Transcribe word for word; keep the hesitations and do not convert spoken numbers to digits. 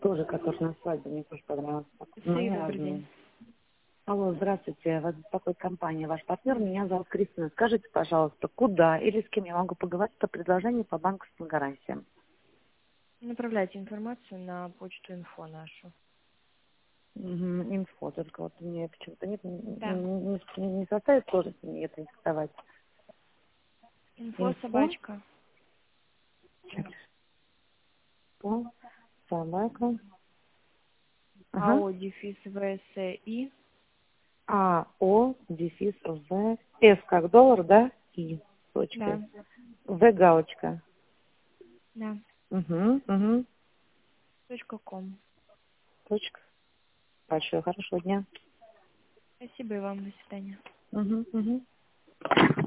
тоже, который на свадьбе, мне тоже понравился. Саид, добрый день. Алло, здравствуйте, вас беспокоит компания, ваш партнер, меня зовут Кристина. Скажите, пожалуйста, куда или с кем я могу поговорить о предложении по банковским гарантиям? Направляйте информацию на почту инфо нашу. Угу, инфо, только вот мне почему-то нет, Да. не, не, не составит сложности мне это диктовать. Инфо Инфо, собачка. инфо, собака, ага, АО дефис ВСИ. А, О, дефис, В, С как доллар, да, И, точка, Да. В галочка. Да. Угу, угу, Точка ком. точка. Большое, хорошего дня. Спасибо и вам. До свидания. Угу, угу.